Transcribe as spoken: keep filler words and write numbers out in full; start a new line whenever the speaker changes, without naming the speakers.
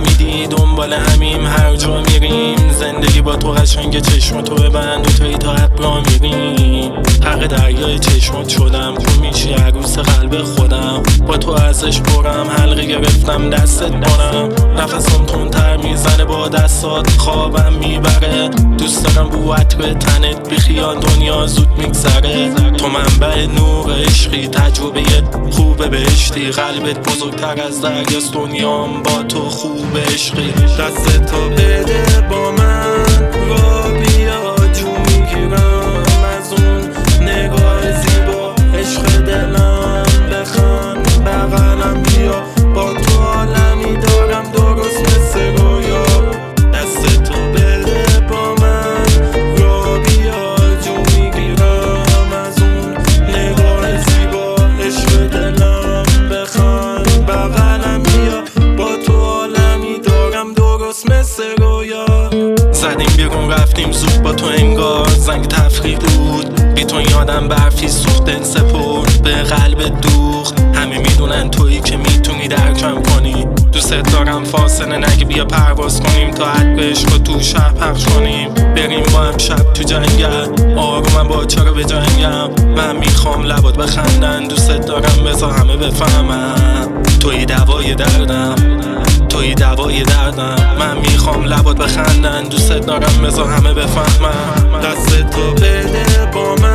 فهمیدی دنبال همیم هر جا میریم. زندگی با تو قشنگ، چشم تو ببند و توی تا ابرا میریم. حق دریای چشمات شدم، تو میشی عروس قلب خودم. با تو ازش برم، حلقه گرفتم دستت برم. نفسم تندتر میزنه با دستات، خوابم میبره. دوست دارم بو عطر تنت، بی خیال دنیا زود میگذره. تو منبع نور عشقی، تجربه خوب بهشتی. قلبت بزرگتر از دریاست، دنیام با تو خوب عشقی. دست تو بده با من، را بیا جو میگیرم از اون نگاه زیبا. عشق دلم بخند بغلم بیا، با تو عالمی دارم درست مثل رویا. دست تو بده با من، را بیا جو میگیرم از اون نگاه زیبا. عشق دلم بخند بغلم بیا، با تو عالمی دارم درست مثل رویا. زدیم بیرون رفتیم زود با تو انگار زنگ تفریح بود. بی تو یادم برفی سوخت دل سپرد به قلب دوخت. همه میدونن تویی که میتونی درکم کنی. دوست دارم فاصله نگه، بیا پرواز کنیم تا عطر عشق تو شهر پخش کنیم. بریم با هم شب تو جنگل، آرومم با چرا به جنگم. من میخوام لبات بخندن، دوست دارم بذار همه بفهمم. توی دوای دردم، توی دوای دردم. من میخوام لبات بخندن، دوست دارم بذار همه بفهمم. دست تو بده با من،